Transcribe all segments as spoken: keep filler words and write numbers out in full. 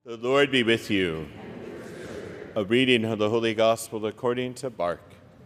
The Lord be with you. A reading of the Holy Gospel according to Mark.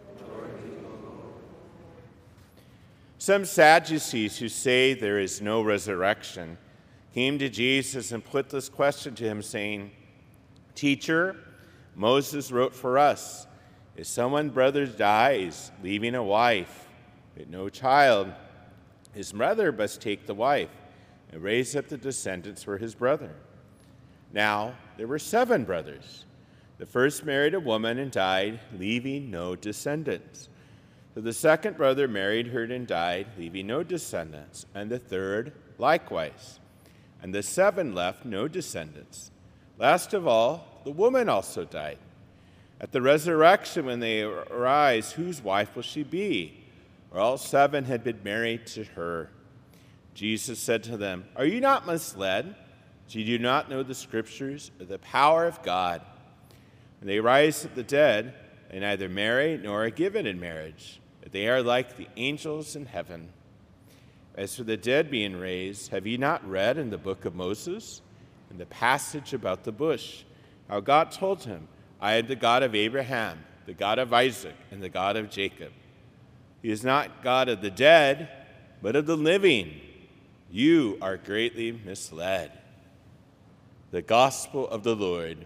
Some Sadducees who say there is no resurrection came to Jesus and put this question to him, saying, "Teacher, Moses wrote for us, if someone's brother dies, leaving a wife but no child, his mother must take the wife and raise up the descendants for his brother. Now, there were seven brothers. The first married a woman and died, leaving no descendants. So the second brother married her and died, leaving no descendants, and the third likewise. And the seven left no descendants. Last of all, the woman also died. At the resurrection, when they arise, whose wife will she be? For all seven had been married to her." Jesus said to them, "Are you not misled? Do you not know the Scriptures or the power of God? When they rise from the dead, they neither marry nor are given in marriage, but they are like the angels in heaven. As for the dead being raised, have you not read in the book of Moses, in the passage about the bush, how God told him, 'I am the God of Abraham, the God of Isaac, and the God of Jacob'? He is not God of the dead, but of the living. You are greatly misled." The Gospel of the Lord.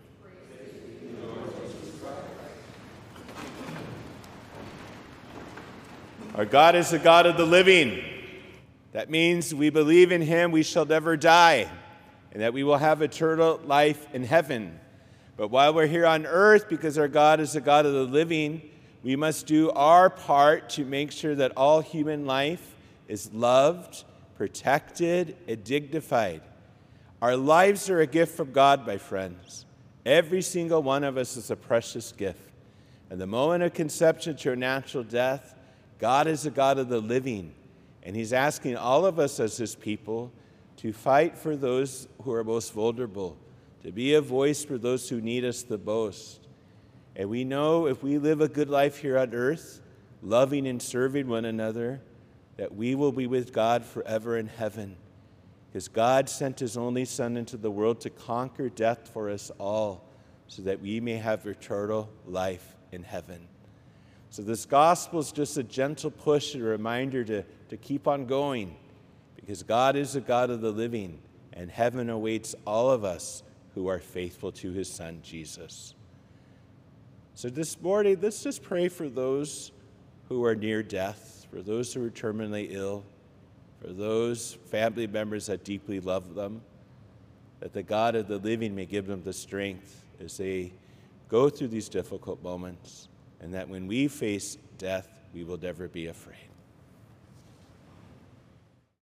Our God is the God of the living. That means we believe in him, we shall never die, and that we will have eternal life in heaven. But while we're here on earth, because our God is the God of the living, we must do our part to make sure that all human life is loved, protected, and dignified. Our lives are a gift from God, my friends. Every single one of us is a precious gift. At the moment of conception to our natural death, God is a God of the living, and he's asking all of us as his people to fight for those who are most vulnerable, to be a voice for those who need us the most. And we know if we live a good life here on earth, loving and serving one another, that we will be with God forever in heaven. Because God sent his only Son into the world to conquer death for us all, so that we may have eternal life in heaven. So this gospel is just a gentle push, a reminder to, to keep on going, because God is a God of the living, and heaven awaits all of us who are faithful to his Son, Jesus. So this morning, let's just pray for those who are near death, for those who are terminally ill, for those family members that deeply love them, that the God of the living may give them the strength as they go through these difficult moments, and that when we face death, we will never be afraid.